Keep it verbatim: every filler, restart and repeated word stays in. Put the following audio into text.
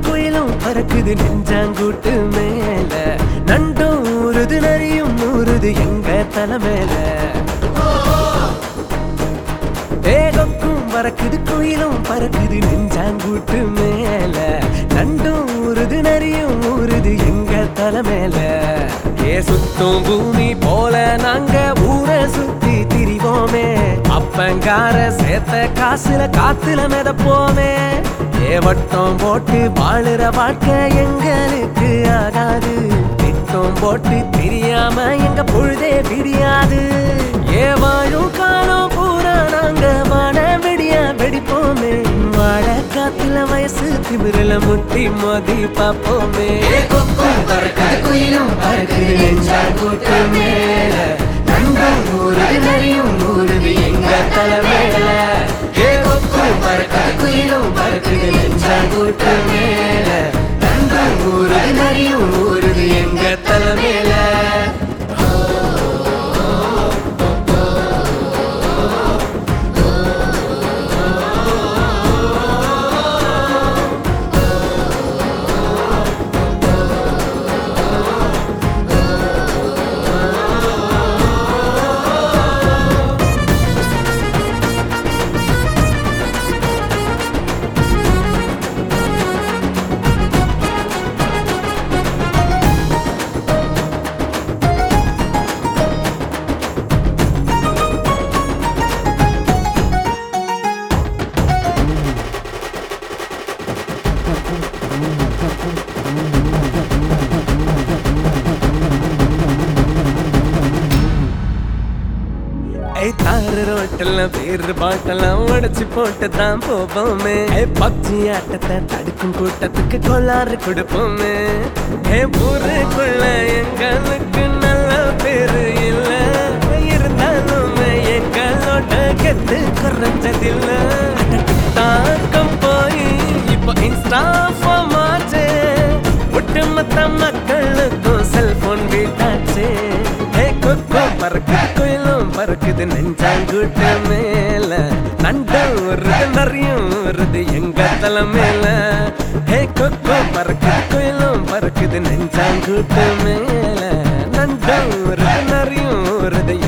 குயிலும் பறக்குது நெஞ்சாங்கூட்டு மேல நண்டும் ஊறுது நரியும் ஊறுது எங்க தலை மேல ஏகக்கும் பறக்குது குயிலும் பறக்குது நெஞ்சாங்கூட்டு மேல நண்டும் ஊறுது நரியும் ஊறுது எங்க தலை மேல ஏ சுத்தும் பூமி போல நாங்க ஊரை சுத்தி திரிவோமே அப்பங்கார சேர்த்த காசுல காத்துல மிதப்போமே ஏ வட்டம் போட்டு வாழுற வாழ்க்கை எங்களுக்கு ஆகாது திட்டம் போட்டு தெரியாம எங்க பொழுதே விடியாது ஏ வாழும் காலம் பூரா நாங்க வாழ வெடியா வெடிப்போமே வாழ காத்துல வயசு திமிரல முட்டி மோதி பாப்போமே பறக்குது குயிலும் பறக்குது நெஞ்சாங்கூட்டு மேல நண்டும் ஊறுது நரியும் ஊறுது எங்க தலை மேல ஏ கொக்கும் பறக்குது குயிலும் பறக்குது நெஞ்சாங்கூட்டு மேல நண்டும் ஊறுது நரியும் ஊறுது எங்க தலை மேல தாறு ரோட்டெல்ல பேரு பாட்டெல்லாம் உடைச்சு போட்டுதான் போவோமே பப்ஜி ஆட்டத்தை தடுக்கும் கூட்டத்துக்கு கொள்ளாறு கொடுப்போமே ஊருக்குள்ள எங்களுக்கு நல்ல பேரு இல்ல இருந்தாலுமே எங்களோட கெத்து குறைஞ்சதில்ல தாக்கம் போய் இப்போ இன்ஸ்டா மாச்சே ஒட்டுமொத்த மக்களுக்கும் செல்போன் வீட்டாச்சே பறக்குது குயிலும் பறக்குது நெஞ்சாங்கூட்டு மேல நண்டும் வருது நரியும் வருது எங்க தலை மேல ஹே கொக்கோ பறக்குது குயிலும் பறக்குது நெஞ்சாங்கூட்டு மேல நண்டும் வருது நரியும் வருது